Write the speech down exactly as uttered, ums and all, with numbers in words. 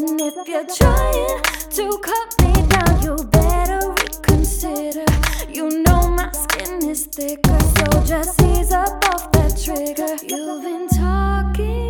And if you're trying to cut me down, you better reconsider. You know my skin is thicker, so just ease up off that trigger. You've been talking